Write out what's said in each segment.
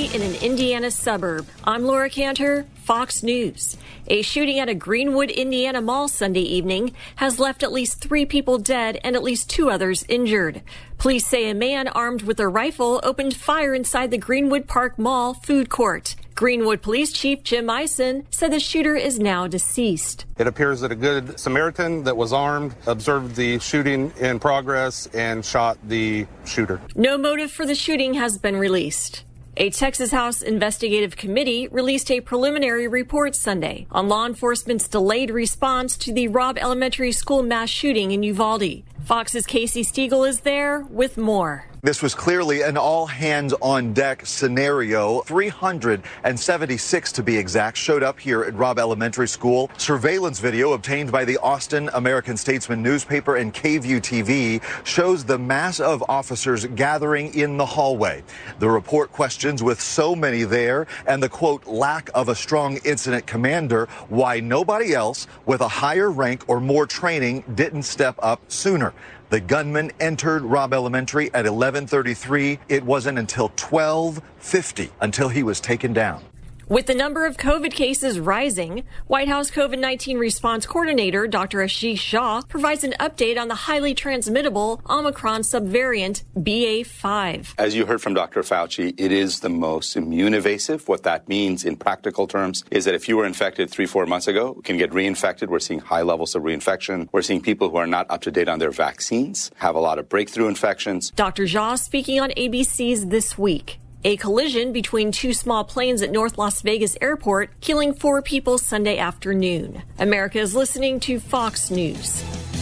in an Indiana suburb. I'm Laura Cantor, Fox News. A shooting at a Greenwood, Indiana mall Sunday evening has left at least 3 people dead and at least 2 others injured. Police say a man armed with a rifle opened fire inside the Greenwood Park Mall food court. Greenwood Police Chief Jim Eisen said the shooter is now deceased. It appears that a good Samaritan that was armed observed the shooting in progress and shot the shooter. No motive for the shooting has been released. A Texas House investigative committee released a preliminary report Sunday on law enforcement's delayed response to the Robb Elementary School mass shooting in Uvalde. Fox's Casey Stiegel is there with more. This was clearly an all-hands-on-deck scenario. 376, to be exact, showed up here at Robb Elementary School. Surveillance video obtained by the Austin American-Statesman newspaper and KVUE TV shows the mass of officers gathering in the hallway. The report questions, with so many there and the, quote, lack of a strong incident commander, why nobody else with a higher rank or more training didn't step up sooner. The gunman entered Robb Elementary at 11:33. It wasn't until 12:50 until he was taken down. With the number of COVID cases rising, White House COVID-19 response coordinator Dr. Ashish Jha provides an update on the highly transmittable Omicron subvariant BA.5. As you heard from Dr. Fauci, it is the most immune evasive. What that means in practical terms is that if you were infected 3-4 months ago, you can get reinfected. We're seeing high levels of reinfection. We're seeing people who are not up to date on their vaccines have a lot of breakthrough infections. Dr. Jha speaking on ABC's This Week. A collision between 2 small planes at North Las Vegas Airport, killing 4 people Sunday afternoon. America is listening to Fox News.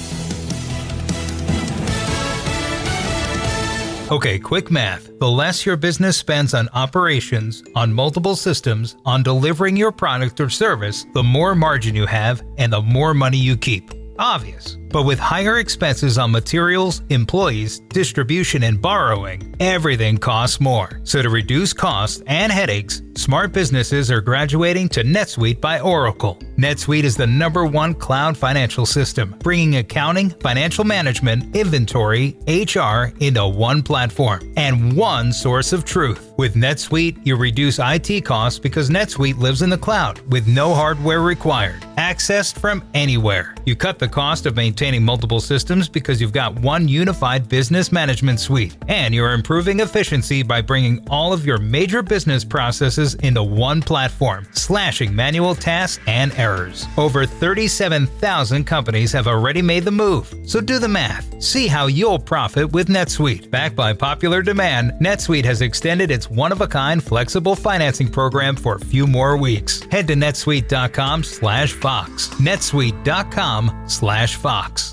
Okay, quick math. The less your business spends on operations, on multiple systems, on delivering your product or service, the more margin you have and the more money you keep. Obvious. But with higher expenses on materials, employees, distribution, and borrowing, everything costs more. So to reduce costs and headaches, smart businesses are graduating to NetSuite by Oracle. NetSuite is the #1 cloud financial system, bringing accounting, financial management, inventory, HR into one platform and one source of truth. With NetSuite, you reduce IT costs because NetSuite lives in the cloud with no hardware required, accessed from anywhere. You cut the cost of maintaining multiple systems because you've got one unified business management suite, and you're improving efficiency by bringing all of your major business processes into one platform, slashing manual tasks and errors. Over 37,000 companies have already made the move, so do the math. See how you'll profit with NetSuite. Backed by popular demand, NetSuite has extended its one-of-a-kind flexible financing program for a few more weeks. Head to netsuite.com/Fox. netsuite.com/Fox.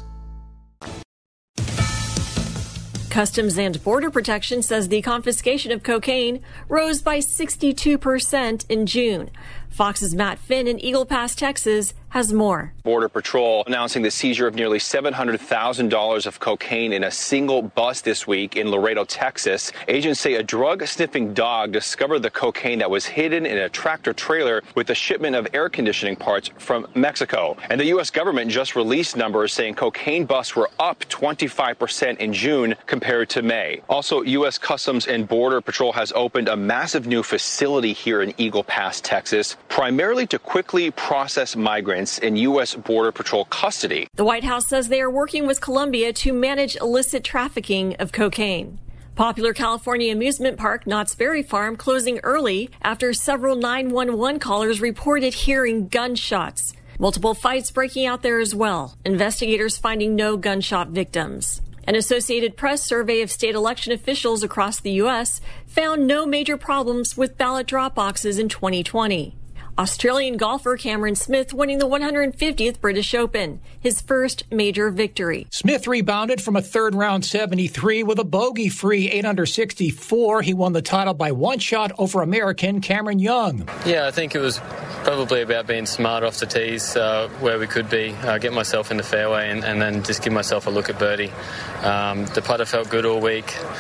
Customs and Border Protection says the confiscation of cocaine rose by 62% in June. Fox's Matt Finn in Eagle Pass, Texas, has more. Border Patrol announcing the seizure of nearly $700,000 of cocaine in a single bus this week in Laredo, Texas. Agents say a drug-sniffing dog discovered the cocaine that was hidden in a tractor trailer with a shipment of air conditioning parts from Mexico. And the U.S. government just released numbers saying cocaine busts were up 25% in June compared to May. Also, U.S. Customs and Border Patrol has opened a massive new facility here in Eagle Pass, Texas, primarily to quickly process migrants in U.S. Border Patrol custody. The White House says they are working with Colombia to manage illicit trafficking of cocaine. Popular California amusement park Knott's Berry Farm closing early after several 911 callers reported hearing gunshots. Multiple fights breaking out there as well. Investigators finding no gunshot victims. An Associated Press survey of state election officials across the U.S. found no major problems with ballot drop boxes in 2020. Australian golfer Cameron Smith winning the 150th British Open, his first major victory. Smith rebounded from a third-round 73 with a bogey-free 8-under 64. He won the title by one shot over American Cameron Young. Yeah, I think it was probably about being smart off the tees where we could be, get myself in the fairway and then just give myself a look at birdie. The putter felt good all week.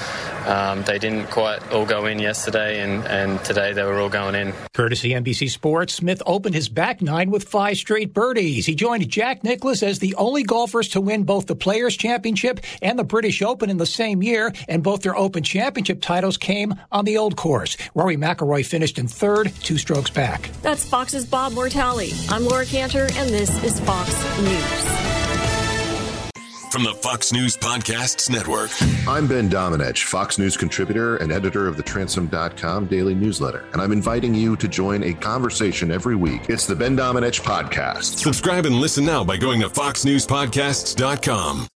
They didn't quite all go in yesterday, and today they were all going in. Courtesy NBC Sports, Smith opened his back nine with 5 straight birdies. He joined Jack Nicklaus as the only golfers to win both the Players' Championship and the British Open in the same year, and both their Open Championship titles came on the old course. Rory McIlroy finished in third, 2 strokes back. That's Fox's Bob Mortale. I'm Laura Cantor, and this is Fox News. From the Fox News Podcasts Network. I'm Ben Domenech, Fox News contributor and editor of the Transom.com daily newsletter, and I'm inviting you to join a conversation every week. It's the Ben Domenech Podcast. Subscribe and listen now by going to foxnewspodcasts.com.